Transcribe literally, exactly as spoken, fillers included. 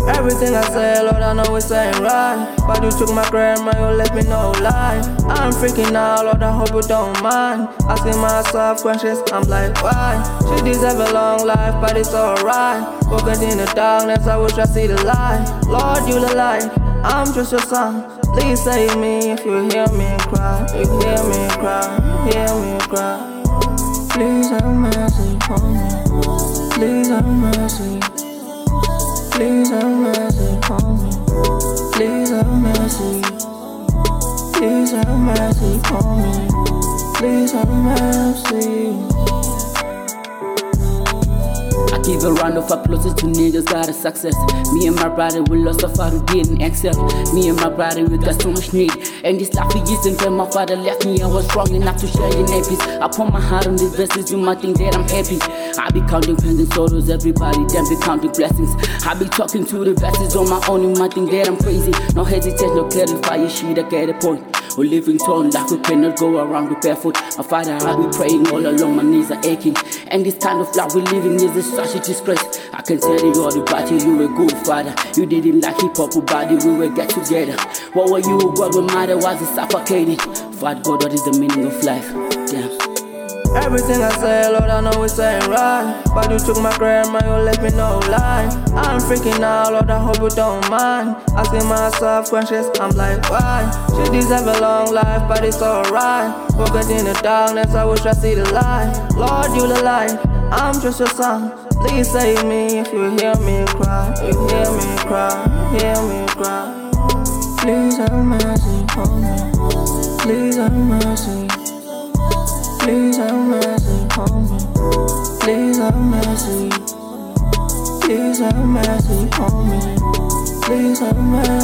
Everything I say, Lord, I know it's ain't right. But you took my grandma, you left me no lie. I'm freaking out, Lord, I hope you don't mind. Asking myself questions, I'm like, why? She deserves a long life, but it's alright. Walking in the darkness, I wish I see the light. Lord, you the light, I'm just your son. Please save me if you hear me cry. You hear me cry, hear me cry. Please have mercy on me. Please have mercy. Please have mercy on me. Please have mercy. Please have mercy on me. Please have mercy. I give a round of applause to niggas got a success. Me and my brother, we lost our father, didn't accept. Me and my brother, we got so much need. And this life is isn't fair, my father left me, I was strong enough to share your nappies. I put my heart on these verses, you might think that I'm happy. I be counting pains and sorrows, everybody damn be counting blessings. I be talking to the verses on my own, you might think that I'm crazy. No hesitate, no clarify your shit, I get a point. Or living tall like we cannot go around with barefoot. My father, I be praying all along, my knees are aching. And this kind of life we living is a such a disgrace. I can tell you all about you, you were a good father. You didn't like hip hop body, we will get together. What were you, what were matter, was it suffocating? Father God, what is the meaning of life? Damn. Everything I say, Lord, I know it's ain't right. But you took my grandma, you left me no lie. I'm freaking out, Lord, I hope you don't mind. Asking myself questions, I'm like, why? She deserves a long life, but it's alright. Walking in the darkness, I wish I see the light. Lord, you the light, I'm just your son. Please save me if you hear me cry. You hear me cry, hear me cry. Please have mercy on me. Please have mercy. Please have mercy on me. Please have mercy. Please have mercy on me. Please have mercy.